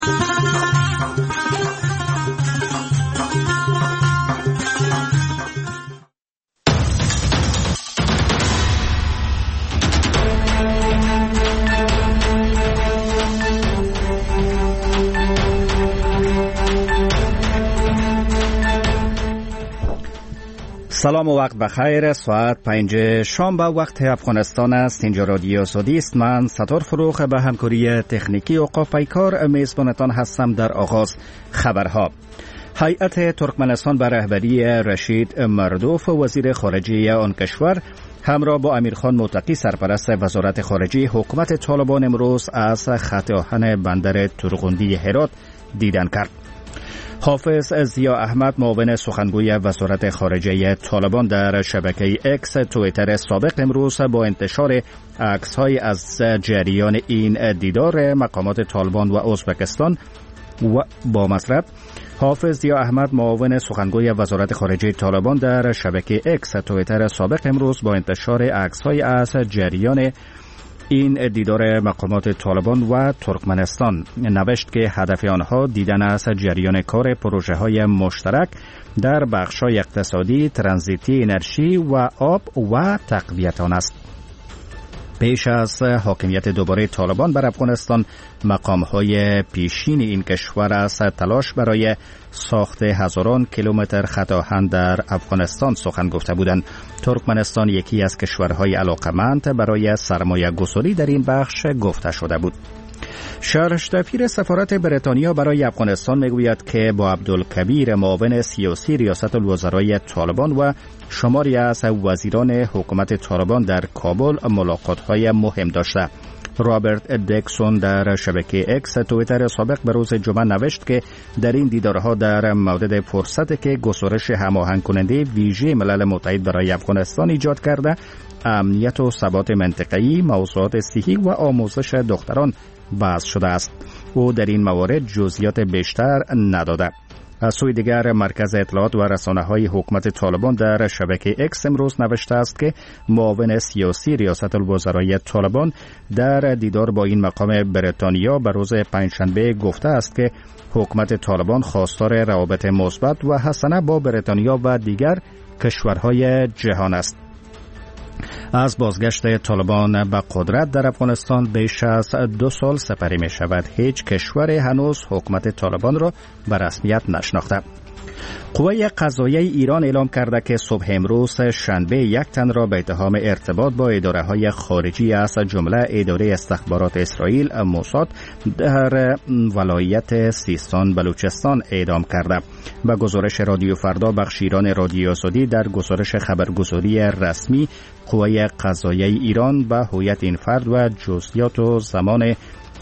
سلام و وقت بخیر. ساعت 5 شام به وقت افغانستان است. اینجا رادیو سعودی است. من ستار فروخ به همکاری تکنیکی اوقاف پیکار میزبانتان هستم. در آغاز خبرها. هیئت ترکمنستان به رهبری رشید مردوف وزیر خارجه آن کشور همراه با امیرخان متقی سرپرست وزارت خارجه حکومت طالبان امروز از خط آهن بندر تورغوندی هرات دیدن کرد. حافظ ضیا احمد معاون سخنگوی وزارت خارجه طالبان در شبکه اکس توییتر سابق امروز با انتشار عکس‌های از جریان این دیدار مقامات طالبان و ازبکستان و با مطلب حافظ ضیا احمد معاون سخنگوی وزارت خارجه طالبان در شبکه اکس توییتر سابق امروز با انتشار عکس‌های از جریان این دیدار مقامات طالبان و ترکمنستان نوشت که هدف آنها دیدن از جریان کار پروژه‌های مشترک در بخش‌های اقتصادی، ترانزیتی انرژی و آب و تقویت آن است. پیش از حاکمیت دوباره طالبان بر افغانستان، مقام‌های پیشین این کشور از تلاش برای ساخت هزاران کیلومتر خط آهن در افغانستان سخن گفته بودند. ترکمنستان یکی از کشورهای علاقمند برای سرمایه گذاری در این بخش گفته شده بود. شرح‌سفیر سفارت بریتانیا برای افغانستان میگوید که با عبدالکبیر معاون سیاسی ریاست الوزرای طالبان و شماری از وزیران حکومت طالبان در کابل ملاقات‌های مهم داشته. رابرت دکسون در شبکه اکس توییتر سابق به روز جمعه نوشت که در این دیدارها در مورد فرصتی که گسترش هماهنگ کننده ویژه ملل متحد برای افغانستان ایجاد کرده، امنیت و ثبات منطقه‌ای، موضوعات صحی و آموزش دختران بحث شده است. او در این موارد جزئیات بیشتر نداده. از سوی دیگر مرکز اطلاعات و رسانه‌های حکومت طالبان در شبکه اکس امروز نوشته است که معاون سیاسی ریاست الوزرای طالبان در دیدار با این مقام بریتانیا به روز پنجشنبه گفته است که حکومت طالبان خواستار روابط مثبت و حسنه با بریتانیا و دیگر کشورهای جهان است. از بازگشت طالبان به قدرت در افغانستان بیش از 2 سال سپری می شود. هیچ کشور هنوز حکومت طالبان را به رسمیت نشناخته. قوه قضاییه ایران اعلام کرده که صبح امروز شنبه یک تن را به اتهام ارتباط با اداره‌های خارجی از جمله اداره استخبارات اسرائیل موساد در ولایت سیستان بلوچستان اعدام کرده. به گزارش رادیو فردا بخش ایران رادیو سعودی در گزارش خبرگزاری رسمی قوه قضاییه ایران به هویت این فرد و جزئیات و زمان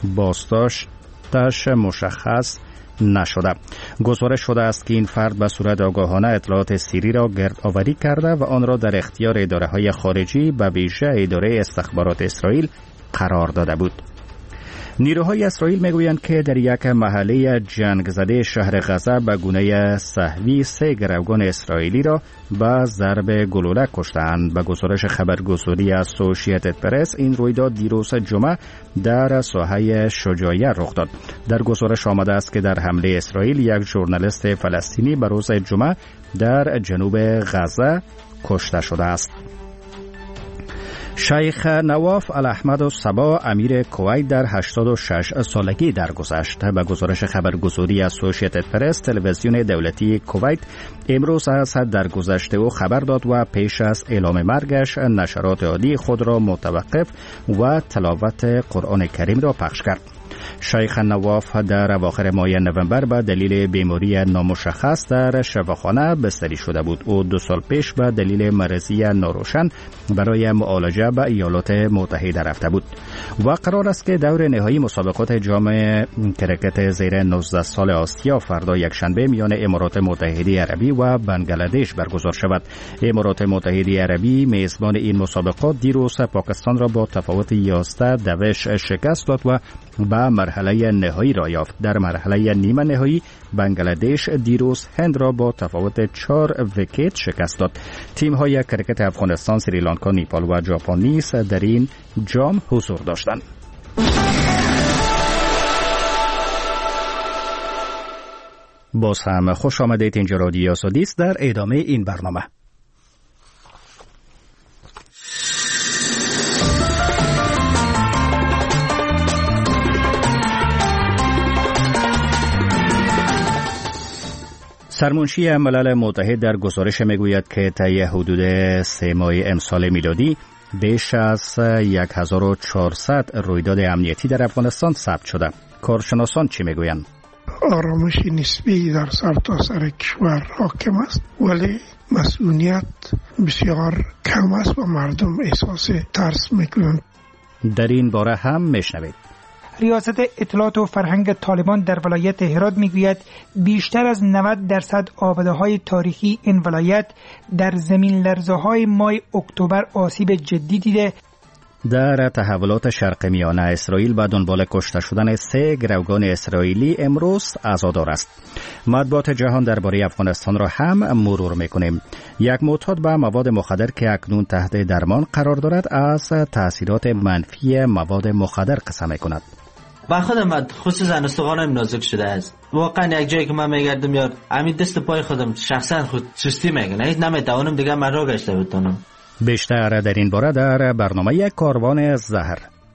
بازداشتش مشخص نشده. گزارش شده است که این فرد به صورت آگاهانه اطلاعات سری را گرد آوری کرده و آن را در اختیار اداره‌های خارجی به ویژه اداره استخبارات اسرائیل قرار داده بود. نیروهای اسرائیل میگویند که در یک محله جنگ زده شهر غزه به گونه سهوی 3 گروگان اسرائیلی را با ضرب گلوله کشتند. به گزارش خبرگزاری اسوسییتد پرس این رویداد دیروز جمعه در ساحه شجاعیه رخ داد. در گزارش آمده است که در حمله اسرائیل یک ژورنالیست فلسطینی به روز جمعه در جنوب غزه کشته شده است. شیخ نواف الاحمد الصبا امیر کویت در 86 سالگی درگذشت. به گزارش خبرگزاری اسوسییتد پرس تلویزیون دولتی کویت امروز از درگذشت او خبر داد و پیش از اعلام مرگش نشرات عادی خود را متوقف و تلاوت قرآن کریم را پخش کرد. شیخ نواف در اواخر ماه نوامبر به دلیل بیماری نامشخص در شفاخانه بستری شده بود. او 2 سال پیش به دلیل مرضی ناروشن برای معالجه به ایالات متحده رفته بود. و قرار است که دور نهایی مسابقات جام کرکت زیر 19 سال آسیا فردا یکشنبه میان امارات متحده عربی و بنگلادش برگزار شود. امارات متحده عربی میزبان این مسابقات دیروز پاکستان را با تفاوت 11 شکست داد و به مرحله نهایی را یافت. در مرحله نیمه نهایی بنگلادش دیروز هند را با تفاوت 4 ویکت شکست داد. تیم‌های کرکت افغانستان، سریلانکا، نیپال و ژاپن نیز در این جام حضور داشتند. باز هم خوش آمدید. اینجا رادیو آزادی است. در ادامه این برنامه سرمنشی ملل متحد در گزارش میگوید که طی حدود 3 ماه امسال میلادی بیش از 1400 رویداد امنیتی در افغانستان ثبت شده. کارشناسان چی میگویند؟ آرامش نسبی در سرتاسر کشور حاکم است، ولی مسئولیت بسیار کم است و مردم احساس ترس میکنند. در این باره هم میشنوید. ریاست اطلاعات و فرهنگ طالبان در ولایت هرات میگوید بیشتر از 90% آباده‌های تاریخی این ولایت در زمین لرزه‌های ماه اکتبر آسیب جدی دیده. در تحولات شرق میانه، اسرائیل به دنبال کشته شدن 3 گروگان اسرائیلی امروز عزادار است. مطبوعات جهان درباره افغانستان را هم مرور میکنیم. یک معتاد به مواد مخدر که اکنون تحت درمان قرار دارد از تاثیرات منفی مواد مخدر قصه میکند. با خودم خصوصا استخوانم نازک شده است. واقعا یک جایی که من میگردم یا همین دست پای خودم شخصا خود سستی میکنه، هیچ نمیتوانم دیگه من را گشته بتونم. بیشتر در این باره در برنامه کاروان زهر.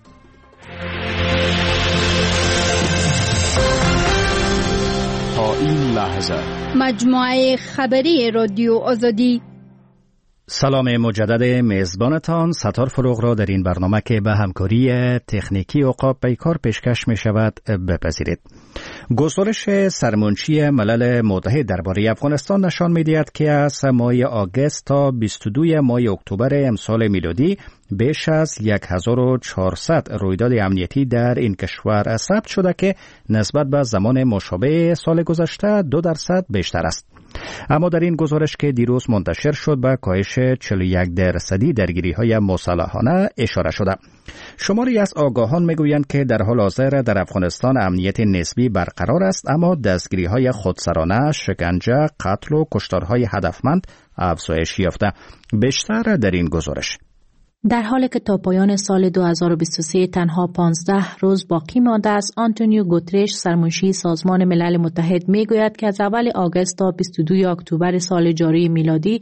تا این لحظه مجموعه خبری رادیو آزادی. سلام مجدد میزبانتان ستار فروغ را در این برنامه که به همکاری تکنیکی عقاب پیکار پیشکش می شود بپذیرید. گزارش سرمنشی ملل متحد درباره افغانستان نشان می دهد که از ماه آگوست تا 22 ماه اکتبر امسال میلادی بیش از 1400 رویداد امنیتی در این کشور ثبت شده که نسبت به زمان مشابه سال گذشته 2% بیشتر است. اما در این گزارش که دیروز منتشر شد به کاهش 41% درگیری‌های مسلحانه اشاره شده. شماری از آگاهان میگویند که در حال حاضر در افغانستان امنیت نسبی برقرار است، اما دستگیری‌های خودسرانه، شکنجه، قتل و کشتارهای هدفمند افزایش یافته. بیشتر در این گزارش. در حالی که تا پایان سال 2023 تنها 15 روز باقی مانده است، آنتونیو گوترش سرمنشی سازمان ملل متحد میگوید که از اول آگوست تا 22 اکتبر سال جاری میلادی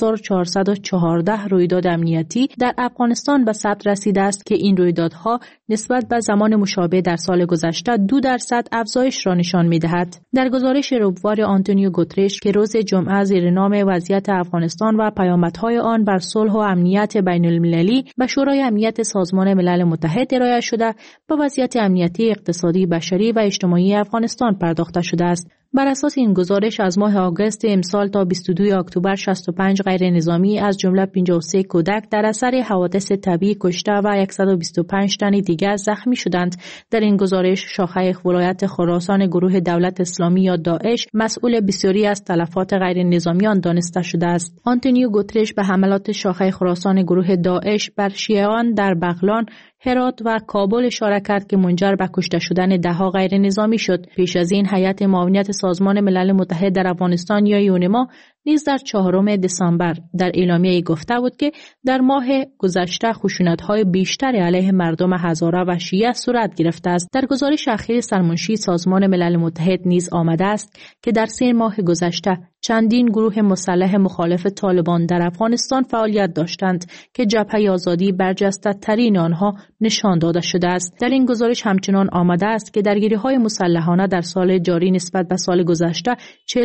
1414 رویداد امنیتی در افغانستان به ثبت رسیده است که این رویدادها نسبت به زمان مشابه در سال گذشته 2% افزایش را نشان میدهد. در گزارش ربوار آنتونیو گوترش که روز جمعه زیر نام وضعیت افغانستان و پیامدهای آن بر صلح و امنیت بین المللی به شورای امنیت سازمان ملل متحد ارائه شده، به وضعیت امنیتی، اقتصادی، بشری و اجتماعی افغانستان پرداخته شده است. بر اساس این گزارش از ماه آگوست امسال تا 22 اکتبر 65 غیر نظامی از جمله 53 کودک در اثر حوادث طبیعی کشته و 125 تن دیگر زخمی شدند. در این گزارش شاخه ولایت خراسان گروه دولت اسلامی یا داعش مسئول بسیاری از تلفات غیر نظامیان دانسته شده است. آنتونیو گوترش به حملات شاخه خراسان گروه داعش بر شیعیان در بغلان، هرات و کابل اشاره کرد که منجر به کشته شدن دهها غیر نظامی شد. پیش از این هیئت معاونت سازمان ملل متحد در افغانستان یا یونما نیز در 4 دسامبر در اعلامیه گفته بود که در ماه گذشته خشونت‌های بیشتر علیه مردم هزاره و شیعه صورت گرفته است. در گزارش اخیر سرمنشی سازمان ملل متحد نیز آمده است که در 3 ماه گذشته چندین گروه مسلح مخالف طالبان در افغانستان فعالیت داشتند که جبهه آزادی برجسته‌ترین آنها نشان داده شده است. در این گزارش همچنان آمده است که درگیری‌های مسلحانه در سال جاری نسبت به سال گذشته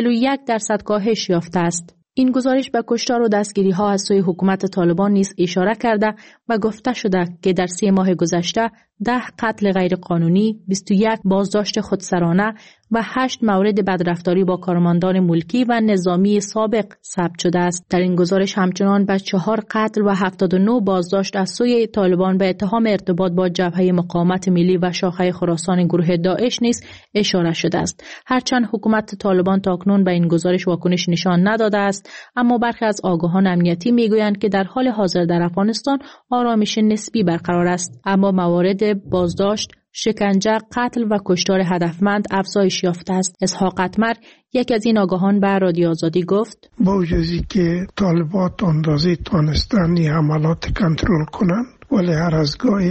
41% کاهش یافته است. این گزارش به کشتار و دستگیری‌ها از سوی حکومت طالبان نیز اشاره کرده و گفته شده که در 3 ماه گذشته 10 قتل غیرقانونی، 21 بازداشت خودسرانه و 8 مورد بدرفتاری با کارمندان ملکی و نظامی سابق ثبت شده است. در این گزارش همچنان به 4 قتل و 79 بازداشت از سوی طالبان به اتهام ارتباط با جبهه مقاومت ملی و شاخه خراسان گروه داعش نیز اشاره شده است. هرچند حکومت طالبان تاکنون به این گزارش واکنش نشان نداده است، اما برخی از آگاهان امنیتی میگویند که در حال حاضر در افغانستان آرامش نسبی برقرار است، اما موارد بازداشت، شکنجه، قتل و کشتار هدفمند افزایش یافته است. اسحاق اتمر، یک از این آگاهان به رادیو آزادی گفت: با وجودی که طالبات اندازه تانستن حملات کنترل کنند، ولی هر از گاهی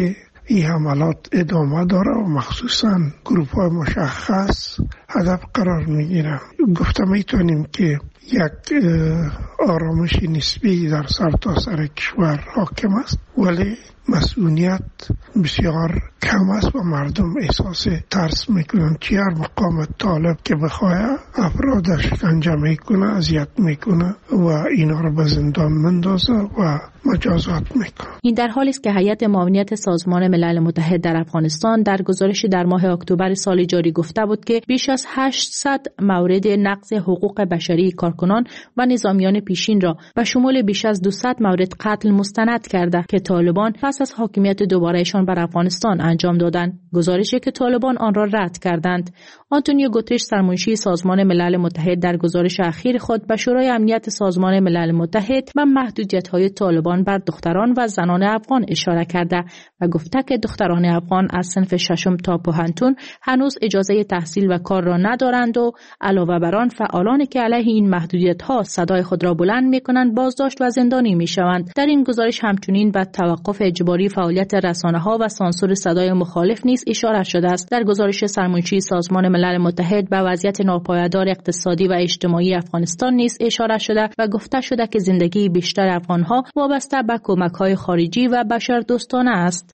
این حملات ادامه داره و مخصوصا گروپ های مشخص هدف قرار میگیرن. گفته میتونیم که یک آرامش نسبی در سرتاسر کشور حاکم است، ولی مسئولیت بسیار کم است و مردم احساس ترس میکنن که هر مقام طالب که بخواه افراد شکنجه میکنه، اذیت میکنه و اینا رو به زندان مندازه و مجازات میکنه. این در حالی است که هیئت معاونیت سازمان ملل متحد در افغانستان در گزارشی در ماه اکتبر سال جاری گفته بود که بیش از 800 مورد نقض حقوق بشری کارکنان و نظامیان پیشین را به شمول بیش از 200 مورد قتل مستند کرده که طالبان پس از حاکمیت دوبارهشان بر افغانستان انجام دادند. گزارشی که طالبان آن را رد کردند. آنتونیو گوترش سرمنشی سازمان ملل متحد در گزارش اخیر خود به شورای امنیت سازمان ملل متحد به محدودیت‌های طالبان بر دختران و زنان افغان اشاره کرده و گفته که دختران افغان از صنف ششم تا پوهنتون هنوز اجازه تحصیل و کار را ندارند و علاوه بر آن فعالانی که علیه این محدودیت‌ها صدای خود را بلند می‌کنند بازداشت و زندانی می‌شوند. در این گزارش همچنین به توقف اجباری فعالیت رسانه‌ها و سانسور صدای مخالف نیز اشاره شده است. در گزارش سرمنشی سازمان ملل متحد به وضعیت ناپایدار اقتصادی و اجتماعی افغانستان نیز اشاره شده و گفته شده که زندگی بیشتر افغان‌ها وابسته به کمک‌های خارجی و بشردوستانه است.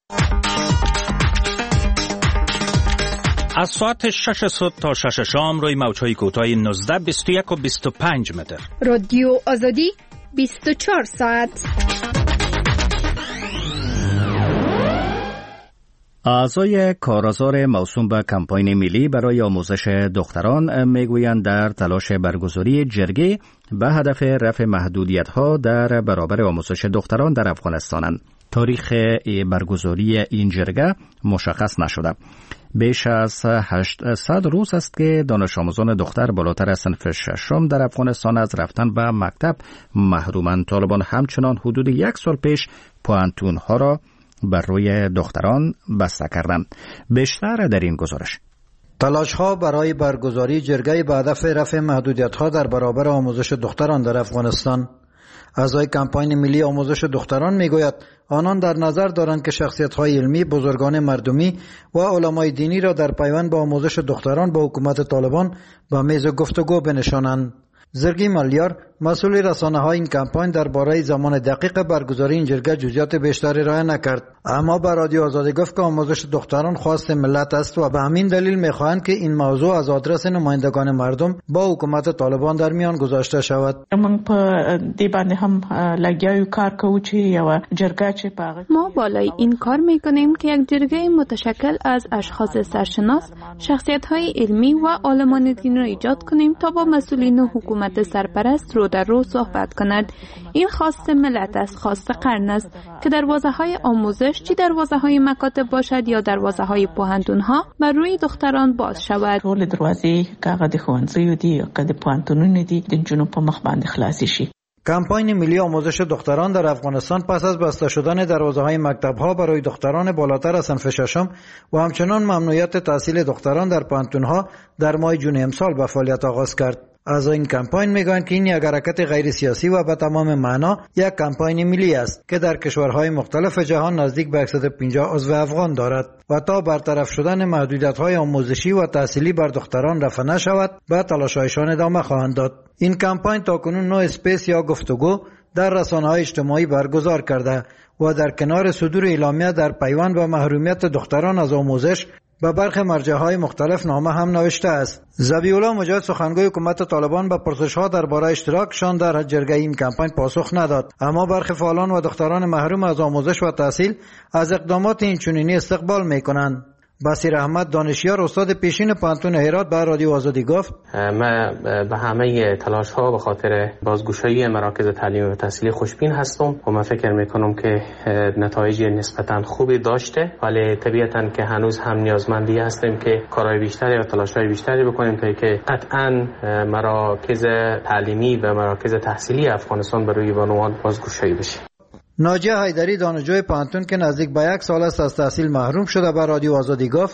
از ساعت 6 صبح تا 6 شام روی موج‌های کوتاه 19 21 و 25 متر. رادیو آزادی 24 ساعت. اعضای کارآزار موسوم به کمپاین ملی برای آموزش دختران میگویند در تلاش برگزاری جرگه به هدف رفع محدودیت‌ها در برابر آموزش دختران در افغانستانند. تاریخ برگزاری این جرگه مشخص نشده. بیش از 800 روز است که دانش آموزان دختر بالاتر از صنف ششم در افغانستان از رفتن به مکتب محرومند. طالبان همچنان حدود 1 سال پیش پوهنتون‌ها را بر روی دختران بسته کردند. بیشتر در این گزارش. تلاش‌ها برای برگزاری جرگه به هدف رفع محدودیت‌ها در برابر آموزش دختران در افغانستان. اعضای کمپاین ملی آموزش دختران میگوید آنان در نظر دارند که شخصیت‌های علمی، بزرگان مردمی و علمای دینی را در پیوند با آموزش دختران با حکومت طالبان به میز گفتگو بنشانند. زرگی ملیار مسئول رسانه‌های این کمپاین درباره زمان دقیق برگزاری این جرگه جزئیات بیشتری ارائه نکرد، اما به رادیو آزادی گفت که آموزش دختران خواست ملت است و به همین دلیل می‌خواهند که این موضوع از آدرس نمایندگان مردم با حکومت طالبان در میان گذاشته شود. ما بالای این کار می‌کنیم که یک جرگه متشکل از اشخاص سرشناس، شخصیت‌های علمی و عالمان دین را ایجاد کنیم تا با مسئولین حکومت سرپرست رو در رو صحبت کند. این خواست ملت است، خواست قرن است که دروازه‌های آموزش چی دروازه‌های مکاتب باشد یا دروازه‌های پوهنتون‌ها بر روی دختران باز شود. ټول دروازې کاغه د ښوونځیو دي یا د پوهنتونونو دي د نجونو په مخ باندې خلاصې شي. کمپاین ملی آموزش دختران در افغانستان پس از بسته شدن دروازه‌های مکتب‌ها برای دختران بالاتر از صنف ششم و همچنان ممنوعیت تحصیل دختران در پوهنتون‌ها در ماه جون امسال به فعالیت آغاز کرد. از این کمپاین میگویند که این یک حرکت غیر سیاسی و به تمام معنا یک کمپاین ملی است که در کشورهای مختلف جهان نزدیک به 150 عضو افغان دارد و تا برطرف شدن محدودیت‌های آموزشی و تحصیلی بر دختران رفع نشود به تلاش‌هایشان ادامه خواهند داد. این کمپاین تاکنون 9 اسپیس یا گفتگو در رسانه‌های اجتماعی برگزار کرده و در کنار صدور اعلامیه در پیوند به محرومیت دختران از آموزش به برخی مرجع‌های مختلف نامه هم نوشته است. ذبیح‌الله مجاهد سخنگوی حکومت طالبان به پرسش‌ها درباره اشتراکشان در جرگه این کمپاین پاسخ نداد، اما برخی فعالان و دختران محروم از آموزش و تحصیل از اقدامات این چنینی استقبال می‌کنند. بصیر احمد دانشیار استاد پیشین پوهنتون هرات به رادیو آزادی گفت من به همه تلاش ها به خاطر بازگشایی مراکز تعلیم و تحصیلی خوشبین هستم و من فکر میکنم که نتایج نسبتا خوبی داشته، ولی طبیعتا که هنوز هم نیازمندی هستیم که کارهای بیشتری و تلاش های بیشتری بکنیم تا که قطعا مراکز تعلیمی و مراکز تحصیلی افغانستان بروی بانوان بازگشایی بشه. ناجیه حیدری دانشجوی پوهنتون که نزدیک به 1 سال است از تحصیل محروم شده به رادیو آزادی گفت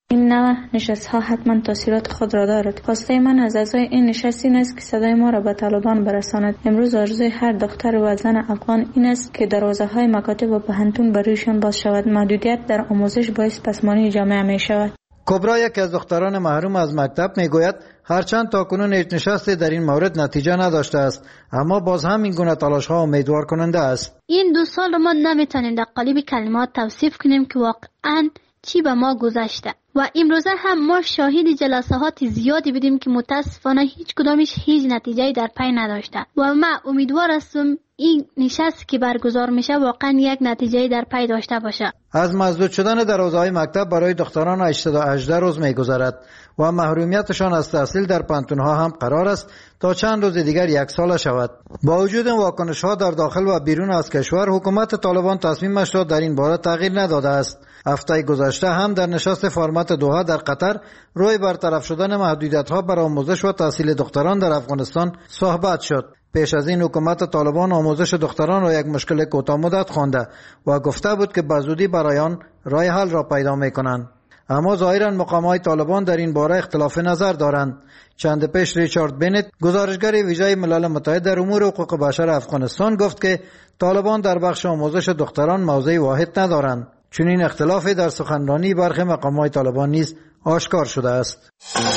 این نوع نشست ها حتما تاثیرات خود را دارد. خواسته من از اعضای این نشست این است که صدای ما را به طالبان برساند. امروز آرزوی هر دختر و زن افغان این است که دروازه های مکاتب و پهنتون برایشان باز شود. محدودیت در آموزش باعث پسمانی جامعه می شود. کبرا یکی از دختران محروم از مکتب میگوید هرچند تاکنون هیچ نشستی در این مورد نتیجه نداشته است، اما باز هم این گونه تلاش‌ها امیدوار کننده است. این 2 سال ما نمیتونیم در قالب کلمات توصیف کنیم که واقعاً چی به ما گذشته و امروزه هم ما شاهد جلسات زیادی بودیم که متاسفانه هیچ کدامش هیچ نتیجه‌ای در پی نداشته و ما امیدوار هستم این نشست که برگزار میشه واقعا یک نتیجه‌ای در پی داشته باشه. از مسدود شدن دروازه‌های مکتب برای دختران 818 روز می‌گذرد و محرومیتشان از تحصیل در پانتون‌ها هم قرار است تا چند روز دیگر 1 ساله شود. با وجود واکنش‌ها در داخل و بیرون از کشور، حکومت طالبان تصمیمش را در این باره تغییر نداده است. هفته گذشته هم در نشست فرمت دوحه در قطر روی برطرف شدن محدودیت‌ها بر آموزش و تحصیل دختران در افغانستان صحبت شد. پیش از این حکومت طالبان آموزش دختران را یک مشکل کوتاه مدت خوانده و گفته بود که به زودی برای آن راه حل را پیدا می‌کنند. اما ظاهراً مقام‌های طالبان در این باره اختلاف نظر دارند. چند پیش ریچارد بنت، گزارشگر ویژه ملل متحد در امور حقوق بشر افغانستان، گفت که طالبان در بخش آموزش دختران موضع واحد ندارند. چنین اختلافی در سخنرانی برخی مقام‌های طالبان نیز آشکار شده است.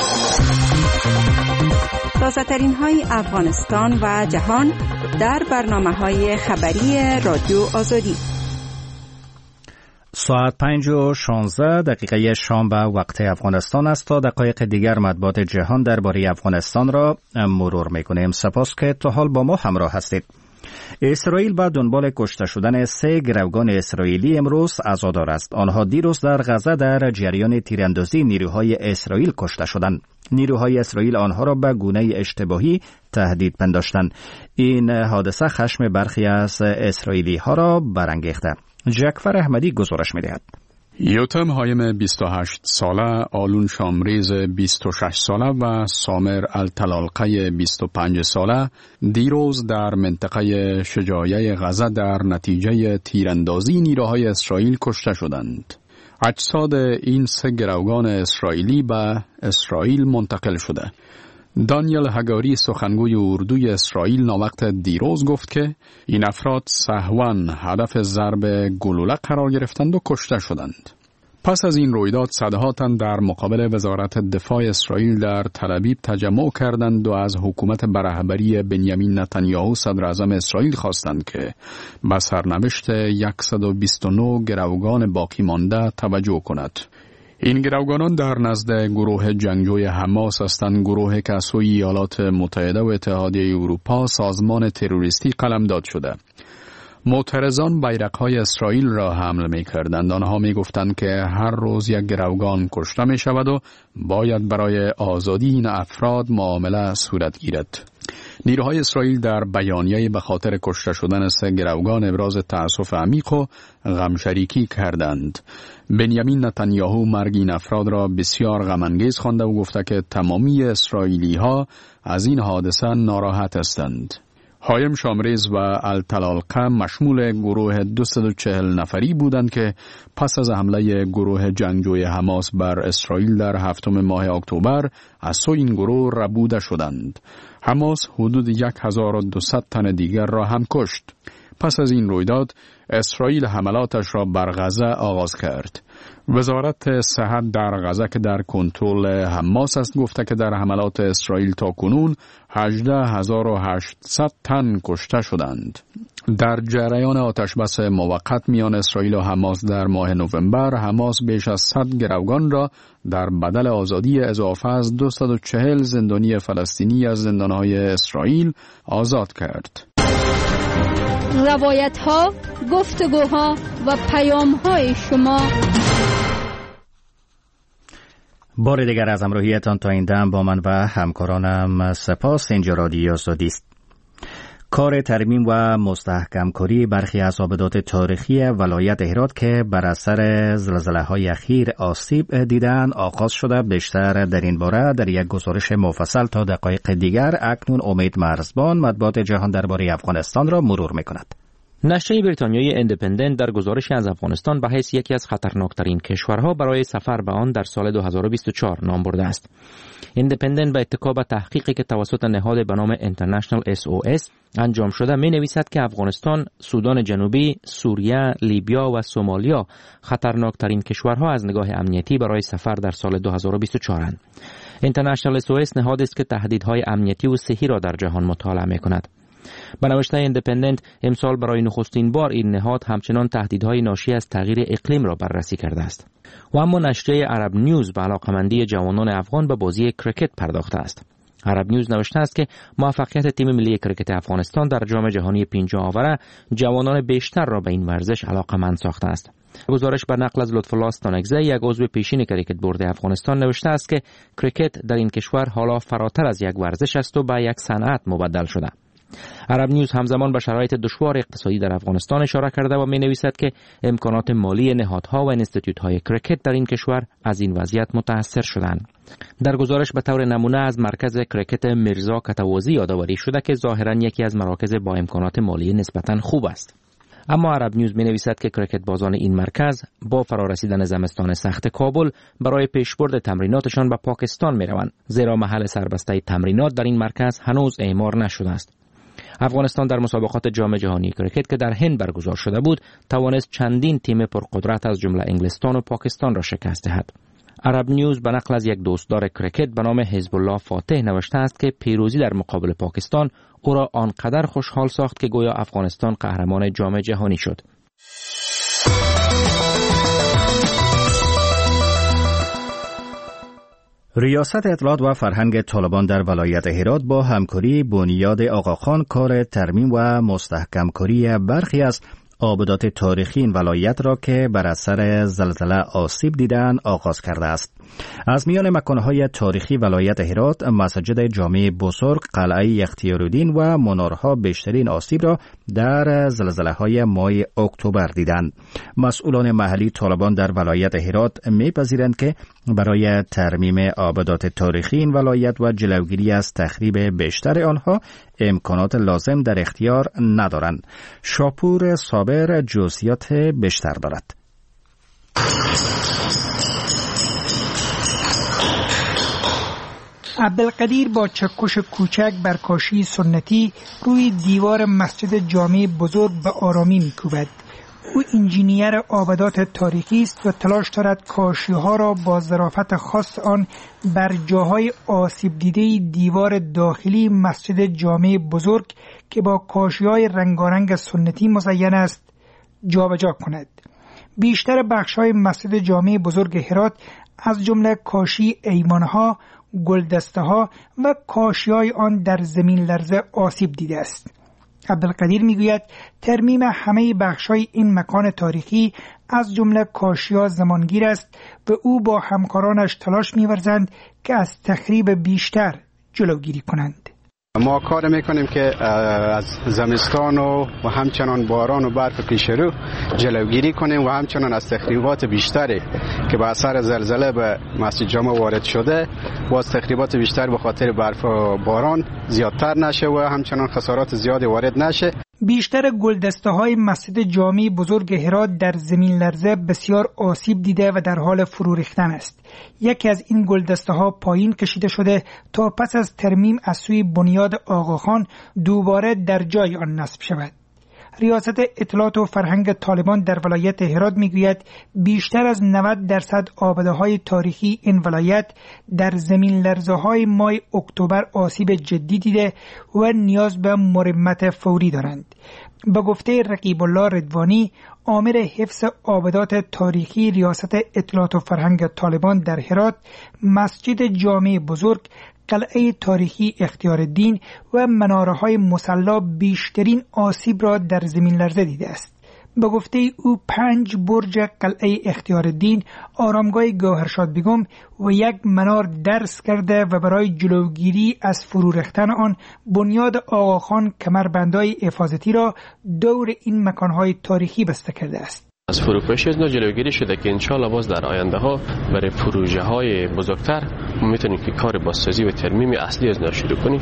تازه‌ترین های افغانستان و جهان در برنامه‌های خبری رادیو آزادی. ساعت 5:16 شام به وقت افغانستان است. تا دقایق دیگر مطبوعات جهان درباره افغانستان را مرور می‌کنیم. سپاس که تا حال با ما همراه هستید. اسرائیل به دنبال کشته شدن 3 گروگان اسرائیلی امروز عزادار است. آنها دیروز در غزه در جریان تیراندازی نیروهای اسرائیل کشته شدند. نیروهای اسرائیل آنها را به گونه اشتباهی تهدید پنداشتند. این حادثه خشم برخی از اسرائیلی ها را برانگیخته. جعفر احمدی گزارش می‌دهد. یوتم هایم 28 ساله، آلون شامریز 26 ساله و سامر التلالقه 25 ساله دیروز در منطقه شجاعیه غزه در نتیجه تیراندازی نیروهای اسرائیل کشته شدند. اجساد این 3 گروگان اسرائیلی به اسرائیل منتقل شده. دانیل هگاری، سخنگوی اردوی اسرائیل، ناوقت دیروز گفت که این افراد سهواً هدف ضرب گلوله قرار گرفتند و کشته شدند. پس از این رویداد صدها تن در مقابل وزارت دفاع اسرائیل در تل‌آویو تجمع کردند و از حکومت به رهبری بنیامین نتانیاهو صدر اعظم اسرائیل خواستند که به سرنوشت 129 گروگان باقی مانده توجه کند. این گروگانان در نزد گروه جنگجوی حماس هستند، گروهی که از سوی ایالات متحده و اتحادیه اروپا سازمان تروریستی قلمداد شده. معترضان بیرق‌های اسرائیل را حمل می‌کردند. آنها می‌گفتند که هر روز یک گروگان کشته می‌شود و باید برای آزادی این افراد معامله صورت گیرد. نیروهای اسرائیل در بیانیه‌ای به خاطر کشته شدن 3 گروگان ابراز تأسف عمیق و غمشریکی کردند. بنیامین نتانیاهو مرگ این افراد را بسیار غم‌انگیز خوانده و گفته که تمامی اسرائیلی‌ها از این حادثه ناراحت هستند. هایم شامریز و التلالقه مشمول گروه 240 نفری بودند که پس از حمله گروه جنگجوی حماس بر اسرائیل در 7 ماه اکتبر از سوی این گروه ربوده شدند. حماس حدود 1200 تن دیگر را هم کشت. پس از این رویداد اسرائیل حملاتش را بر غزه آغاز کرد. وزارت صحت در غزه که در کنترل حماس است گفته که در حملات اسرائیل تا کنون 18800 تن کشته شدند. در جریان آتشبس موقت میان اسرائیل و حماس در ماه نوامبر، حماس بیش از 100 گروگان را در بدل آزادی اضافه از 240 زندانی فلسطینی از زندانهای اسرائیل آزاد کرد. روایت ها، گفتگوها و پیام های شما. بار دیگر از همراهیتان تا این دم با من و همکارانم سپاس. اینجا رادیو آزادی است. کار ترمیم و مستحکم کاری برخی از آبادات تاریخی ولایت هرات که بر اثر زلزله‌های اخیر آسیب دیدن آغاز شده. بیشتر در این باره در یک گزارش مفصل تا دقایق دیگر اکنون امید مرزبان مطبوعات جهان درباره افغانستان را مرور می‌کند. نشریه بریتانیایی ایندیپندنت در گزارشی از افغانستان به حیث یکی از خطرناکترین کشورها برای سفر به آن در سال 2024 نام برده است. ایندیپندنت به اتکا به تحقیقی که توسط نهاد به نام International SOS انجام شده می نویسد که افغانستان، سودان جنوبی، سوریه، لیبیا و سومالیا خطرناکترین کشورها از نگاه امنیتی برای سفر در سال 2024 اند. International SOS نهادی است که تهدیدهای امنیتی و صحی را در جهان مطالعه می کند. به نوشته ایندیپندنت، امسال برای نخستین بار این نهاد همچنان تهدیدهای ناشی از تغییر اقلیم را بررسی کرده است. و اما نشریه عرب نیوز به علاقمندی جوانان افغان به بازی کرکت پرداخته است. عرب نیوز نوشته است که موفقیت تیم ملی کرکت افغانستان در جام جهانی 50 آوره جوانان بیشتر را به این ورزش علاقمند ساخته است. گزارش بر نقل از لطفالله استانکزی، یک عضو پیشین کرکت بورد افغانستان، نوشته است که کرکت در این کشور حالا فراتر از یک ورزش است و به یک صنعت مبدل شده. عرب نیوز همزمان به شرایط دشوار اقتصادی در افغانستان اشاره کرده و می نویسد که امکانات مالی نهادها و انستیتوت‌های کرکت در این کشور از این وضعیت متاثر شدند. در گزارش به طور نمونه از مرکز کرکت میرزا کتوازی یادآوری شده که ظاهراً یکی از مراکز با امکانات مالی نسبتاً خوب است. اما عرب نیوز می نویسد که کرکت بازان این مرکز با فرارسیدن زمستان سخت کابل برای پیشبرد تمریناتشان به پاکستان می روند، زیرا محل سربسته تمرینات در این مرکز هنوز اعمار نشده است. افغانستان در مسابقات جام جهانی کرکت که در هند برگزار شده بود توانست چندین تیم پرقدرت از جمله انگلستان و پاکستان را شکست دهد. عرب نیوز به نقل از یک دوستدار کرکت به نام حزب الله فاتح نوشته است که پیروزی در مقابل پاکستان او را آنقدر خوشحال ساخت که گویا افغانستان قهرمان جام جهانی شد. ریاست اطلاعات و فرهنگ طالبان در ولایت هرات با همکاری بنیاد آقاخان کار ترمیم و مستحکم‌کاری برخی از آبدات تاریخی این ولایت را که بر اثر زلزله آسیب دیدند آغاز کرده است. از میان مکانهای تاریخی ولایت هرات، مسجد جامع بزرگ، قلعه اختیارالدین و منارها بیشترین آسیب را در زلزله‌های ماه اکتبر دیدند. مسئولان محلی طالبان در ولایت هرات می‌پذیرند که برای ترمیم آبدات تاریخی این ولایت و جلوگیری از تخریب بیشتر آنها امکانات لازم در اختیار ندارند. شاپور صابر جزئیات بیشتر دارد. عبدالقدیر با چکش کوچک بر کاشی سنتی روی دیوار مسجد جامع بزرگ به آرامی می‌کوبد. او انجینیر آبدات تاریخی است و تلاش دارد کاشی‌ها را با ظرافت خاص آن بر جاهای آسیب دیده دیوار داخلی مسجد جامع بزرگ که با کاشی‌های رنگارنگ سنتی مزین است جابجا کند. بیشتر بخش‌های مسجد جامع بزرگ هرات از جمله کاشی ایوان‌ها، گلدسته‌ها و کاشی‌های آن در زمین لرزه آسیب دیده است. عبدالقدیر میگوید ترمیم همه بخش‌های این مکان تاریخی از جمله کاشی‌ها زمانگیر است و او با همکارانش تلاش می‌ورزند که از تخریب بیشتر جلوگیری کنند. ما کار میکنیم که از زمستان و همچنان باران و برف پیشرو جلوگیری کنیم و همچنان از تخریبات بیشتری که به اثر زلزله به مسجد جامع وارد شده باز تخریبات بیشتر به خاطر برف و باران زیادتر نشه و همچنان خسارات زیادی وارد نشه. بیشتر گلدسته‌های مسجد جامع بزرگ هرات در زمین لرزه بسیار آسیب دیده و در حال فرو ریختن است. یکی از این گلدسته‌ها پایین کشیده شده تا پس از ترمیم از سوی بنیاد آقاخان دوباره در جای آن نصب شود. ریاست اطلاعات و فرهنگ طالبان در ولایت هرات میگوید بیشتر از 90% آباده‌های تاریخی این ولایت در زمین لرزه‌های ماه اکتبر آسیب جدی دیده و نیاز به مرمت فوری دارند. به گفته رقیب الله رضوانی، آمر حفظ آبادات تاریخی ریاست اطلاعات و فرهنگ طالبان در هرات، مسجد جامع بزرگ، قلعه تاریخی اختیارالدین و مناره‌های مصلی بیشترین آسیب را در زمین لرزه دیده است. به گفته او 5 برج قلعه اختیارالدین، آرامگاه گوهرشاد بیگم و یک منار درس کرده و برای جلوگیری از فرو ریختن آن بنیاد آقاخان کمربندهای حفاظتی را دور این مکانهای تاریخی بسته کرده است. از فروپاشی از جلوگیری شده که انشالله باز در آینده ها برای پروژه های بزرگتر میتونیم که کار بازسازی و ترمیم اصلی از شروع کنیم.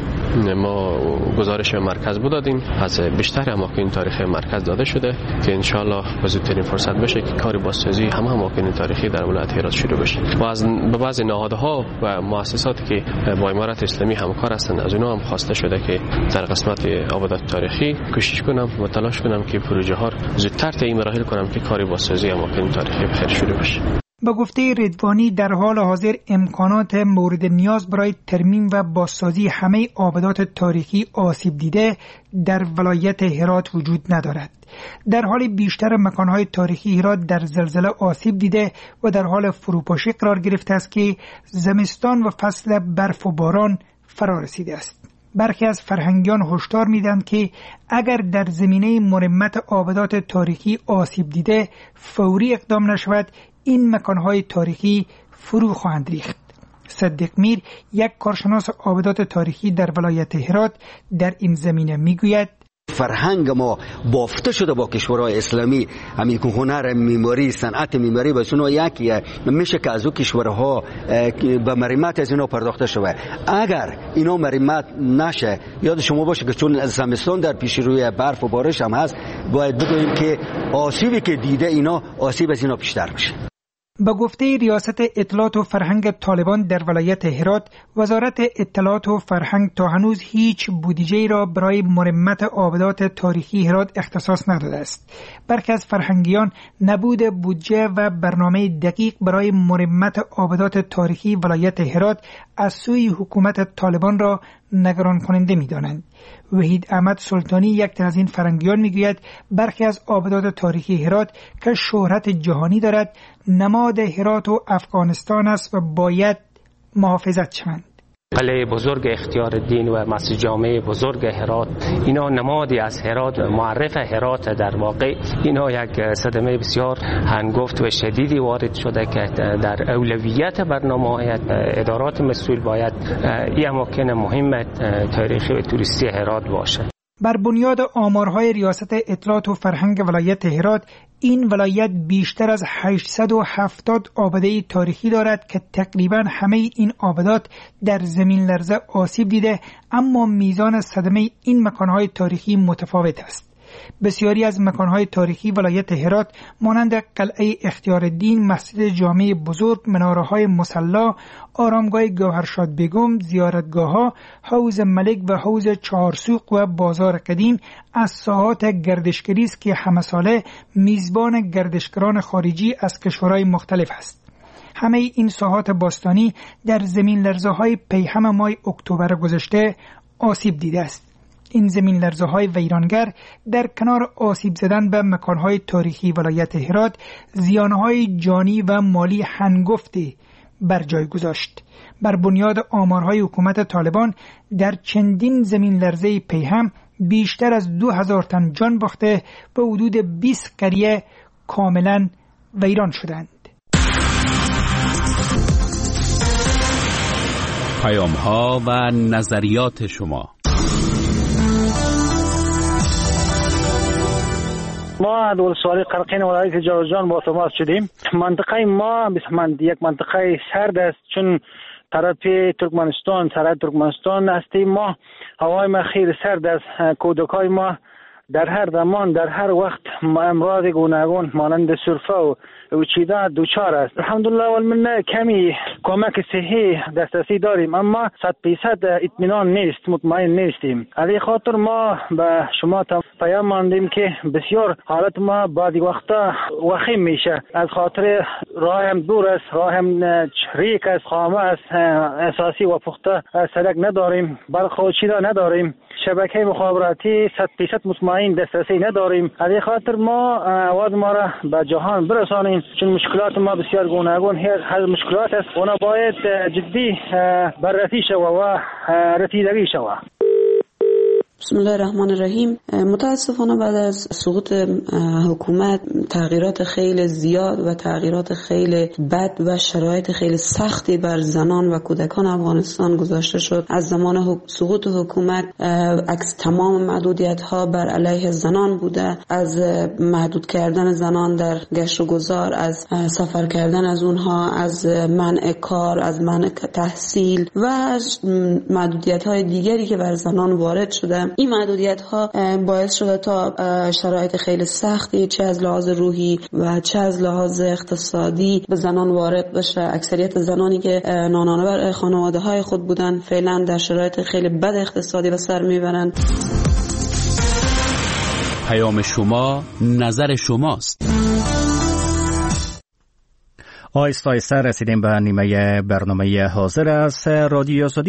ما گزارش مرکز بدادیم، از بیشتر اماکن تاریخی مرکز داده شده که ان شاء الله به زودترین فرصت بشه که کار بازسازی همه اماکن تاریخی در ولایت هرات شروع بشه. و از بعضی نهادها و مؤسساتی که با امارات اسلامی همکار هستند از اونها هم خواسته شده که در قسمت آبادات تاریخی کوشش کنم و تلاش کنم که پروژه ها زودتر طی مراحل کنم که کار بازسازی اماکن تاریخی بخیر شروع بشه. به گفته رضوانی در حال حاضر امکانات مورد نیاز برای ترمیم و بازسازی همه آبادات تاریخی آسیب دیده در ولایت هرات وجود ندارد. در حال بیشتر مکانهای تاریخی هرات در زلزله آسیب دیده و در حال فروپاشی قرار گرفته است که زمستان و فصل برف و باران فرا رسیده است. برخی از فرهنگیان هشدار میدهند که اگر در زمینه مرمت آبادات تاریخی آسیب دیده فوری اقدام نشود این مکانهای تاریخی فرو خواهند ریخت. صدیق میر، یک کارشناس آبادات تاریخی در ولایت هرات، در این زمینه میگوید فرهنگ ما بافته شده با کشورهای اسلامی، همین که هنر معماری، صنعت معماری به سونو یکیه، میشه که از او کشورها به مرمت از اینا پرداخته شود. اگر اینا مرمت نشه، یاد شما باشه که چون زمستان در پیش روی برف و بارش هم هست، باید بدونیم که آسیبی که دیده اینا آسیب از اینا بیشتر بشه. به گفته ریاست اطلاعات و فرهنگ طالبان در ولایت هرات، وزارت اطلاعات و فرهنگ تا هنوز هیچ بودجه را برای مرمت آبادات تاریخی هرات اختصاص نداده است. برخی از فرهنگیان نبود بودجه و برنامه دقیق برای مرمت آبادات تاریخی ولایت هرات از سوی حکومت طالبان را نگران کننده می‌دانند. وحید احمد سلطانی، یک تن از این فرهنگیان، میگوید برخی از آبادات تاریخی هرات که شهرت جهانی دارد نماد هرات و افغانستان است و باید محافظت شوند. قلعه بزرگ اختیار الدین و مسجد جامع بزرگ هرات، اینا نمادی از هرات، معرف هرات. در واقع اینا یک صدمه بسیار هنگفت و شدیدی وارد شده که در اولویت برنامه ادارات مسئول باید این اماکن مهم تاریخی و توریستی هرات باشه. بر بنیاد آمارهای ریاست اطلاعات و فرهنگ ولایت هرات، این ولایت بیشتر از 870 آباده تاریخی دارد که تقریبا همه این آبادات در زمین لرزه آسیب دیده، اما میزان صدمه این مکانهای تاریخی متفاوت است. بسیاری از مکانهای تاریخی ولایت هرات مانند قلعه اختیار الدین، مسجد جامع بزرگ، مناره‌های مصلی، آرامگاه گوهرشاد بیگم، زیارتگاه‌ها، حوض ملک و حوض چهارسوق و بازار قدیم از ساحات گردشگری است که همه ساله میزبان گردشگران خارجی از کشورهای مختلف است. همه این ساحات باستانی در زمین لرزه‌های پیهم ماه اکتبر گذشته آسیب دیده است. این زمین لرزه‌های ویرانگر در کنار آسیب زدن به مکانهای تاریخی ولایت هرات، زیانهای جانی و مالی هنگفتی بر جای گذاشت. بر بنیاد آمارهای حکومت طالبان در چندین زمین لرزه پیهم بیشتر از 2000 تن جان باخته و حدود 20 قریه کاملا ویران شدند. پیام‌ها و نظریات شما. ما دول سوالی قرقین ولایت جوزجان با تماس شدیم. منطقه ما یک منطقه سرد است، چون طرف ترکمنستان، سرحد ترکمنستان هستیم. ما هوای ما خیلی سرد است. کودکای ما در هر زمان در هر وقت امراض گوناگون مانند سرفه و چیزا دوچار است. الحمدلله والمنه کمی کمک صحی دسترسی داریم، اما 100% اطمینان نیست، مطمئن نیستیم. از این خاطر ما به شما پیام ماندیم که بسیار حالت ما بعضی وقتا وخیم میشه، از خاطر راه هم دور است، راه هم ریک است، خامه است، اساسی و پخته سړک نداریم، برق و چیزا نداریم، شبکه مخابراتی 100% مطمئن دسترسی نداریم. از این خاطر ما آواز ما را به جهان برسانیم، چون مشکلات ما بسیار گوناگون هر مشکلات است، اونا باید جدی بررسی شود و رسیدگی شود. بسم الله الرحمن الرحیم. متاسفانه بعد از سقوط حکومت تغییرات خیلی زیاد و تغییرات خیلی بد و شرایط خیلی سختی بر زنان و کودکان افغانستان گذاشته شد. از زمان سقوط حکومت تمام محدودیت ها بر علیه زنان بوده، از محدود کردن زنان در گشت و گذار، از سفر کردن از اونها، از منع کار، از منع تحصیل و از محدودیت های دیگری که بر زنان وارد شده. این محدودیت ها باعث شده تا شرایط خیلی سختی چه از لحاظ روحی و چه از لحاظ اقتصادی به زنان وارد بشه. اکثریت زنانی که نانانه بر خانواده های خود بودن فعلا در شرایط خیلی بد اقتصادی به سر میبرند. پیام شما، نظر شماست. آیسته رسیدیم به نیمه برنامه حاضر از رادیو